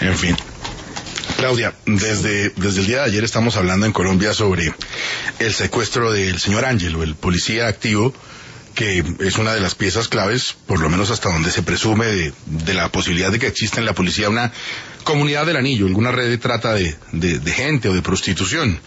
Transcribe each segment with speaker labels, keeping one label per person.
Speaker 1: En fin. Claudia, desde el día de ayer estamos hablando en Colombia sobre el secuestro del señor Ángelo, el policía activo, que es una de las piezas claves, por lo menos hasta donde se presume de la posibilidad de que exista en la policía una comunidad del anillo, alguna red de trata de gente o de prostitución.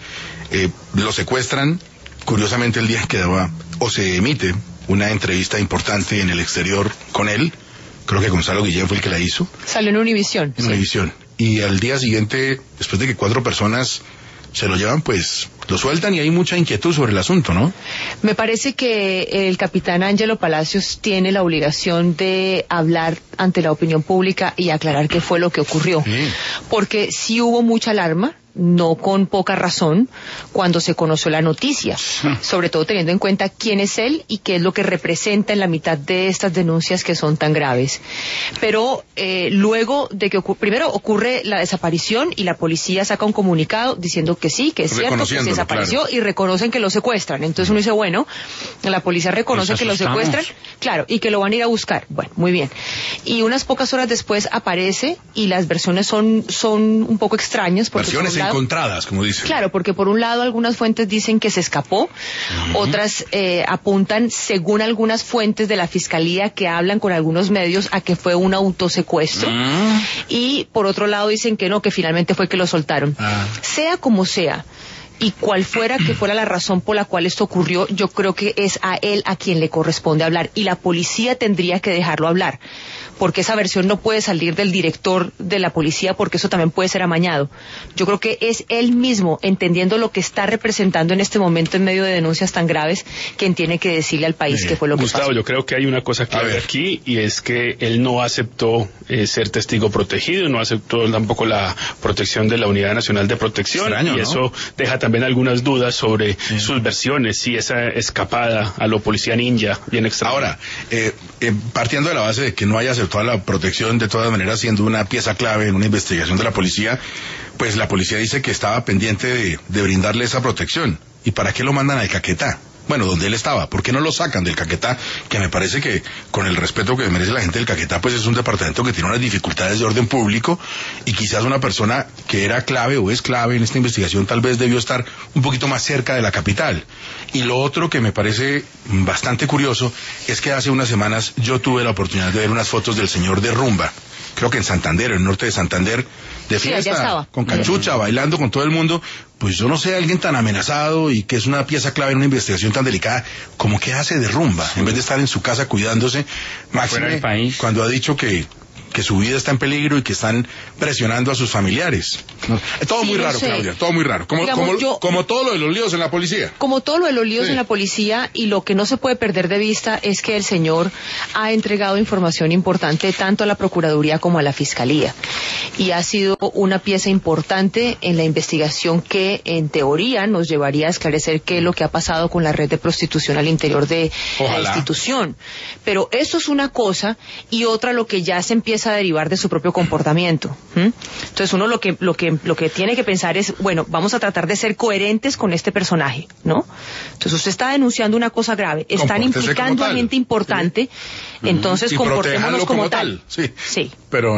Speaker 1: Lo secuestran, curiosamente el día que daba, o se emite una entrevista importante en el exterior con él, creo que Gonzalo Guillén fue el que la hizo.
Speaker 2: Salió en Univisión.
Speaker 1: En Univisión. Y al día siguiente, después de que 4 personas se lo llevan, pues lo sueltan y hay mucha inquietud sobre el asunto, ¿no?
Speaker 2: Me parece que el capitán Ángelo Palacios tiene la obligación de hablar ante la opinión pública y aclarar qué fue lo que ocurrió. Sí. Porque sí hubo mucha alarma, no con poca razón, cuando se conoció la noticia, sobre todo teniendo en cuenta quién es él y qué es lo que representa en la mitad de estas denuncias que son tan graves. Pero luego de que primero ocurre la desaparición y la policía saca un comunicado diciendo que sí, que es cierto, que se desapareció, claro, y reconocen que lo secuestran. Entonces uno dice, bueno, la policía reconoce que lo secuestran, claro, y que lo van a ir a buscar. Bueno, muy bien. Y unas pocas horas después aparece y las versiones son un poco extrañas.
Speaker 1: Versiones encontradas, como dicen.
Speaker 2: Claro, porque por un lado algunas fuentes dicen que se escapó, otras apuntan, según algunas fuentes de la fiscalía que hablan con algunos medios, a que fue un autosecuestro, y por otro lado dicen que no, que finalmente fue que lo soltaron. Sea como sea, y cual fuera que fuera la razón por la cual esto ocurrió, yo creo que es a él a quien le corresponde hablar, y la policía tendría que dejarlo hablar, porque esa versión no puede salir del director de la policía, porque eso también puede ser amañado. Yo creo que es él mismo, entendiendo lo que está representando en este momento en medio de denuncias tan graves, quien tiene que decirle al país qué fue lo que pasó.
Speaker 3: Gustavo, yo creo que hay una cosa clave aquí, y es que él no aceptó ser testigo protegido, no aceptó tampoco la protección de la Unidad Nacional de Protección, extraño, y eso deja también algunas dudas sobre sus versiones, si esa escapada a lo policía ninja, bien extraño.
Speaker 1: Ahora, partiendo de la base de que no haya aceptado la protección, de todas maneras siendo una pieza clave en una investigación de la policía, pues la policía dice que estaba pendiente de brindarle esa protección. ¿Y para qué lo mandan al Caquetá? Bueno, donde él estaba, ¿por qué no lo sacan del Caquetá? Que me parece que, con el respeto que merece la gente del Caquetá, pues es un departamento que tiene unas dificultades de orden público, y quizás una persona que era clave o es clave en esta investigación tal vez debió estar un poquito más cerca de la capital. Y lo otro que me parece bastante curioso es que hace unas semanas yo tuve la oportunidad de ver unas fotos del señor de rumba, creo que en Santander, en el norte de Santander, de fiesta, con cachucha, bailando con todo el mundo. Pues yo no sé, alguien tan amenazado y que es una pieza clave en una investigación tan delicada, como que hace de rumba, en vez de estar en su casa cuidándose, máxime cuando ha dicho que su vida está en peligro y que están presionando a sus familiares. Todo muy raro, Claudia, todo muy raro. Como todo lo de los líos en la policía.
Speaker 2: Como todo lo de los líos en la policía, y lo que no se puede perder de vista es que el señor ha entregado información importante tanto a la Procuraduría como a la Fiscalía. Y ha sido una pieza importante en la investigación que, en teoría, nos llevaría a esclarecer qué es lo que ha pasado con la red de prostitución al interior de la institución. Pero eso es una cosa, y otra lo que ya se empieza a derivar de su propio comportamiento. Entonces uno lo que tiene que pensar es, bueno, vamos a tratar de ser coherentes con este personaje, ¿no? Entonces usted está denunciando una cosa grave, están implicando a gente importante, entonces comportémonos como tal.
Speaker 1: Sí.
Speaker 2: Sí.
Speaker 1: Pero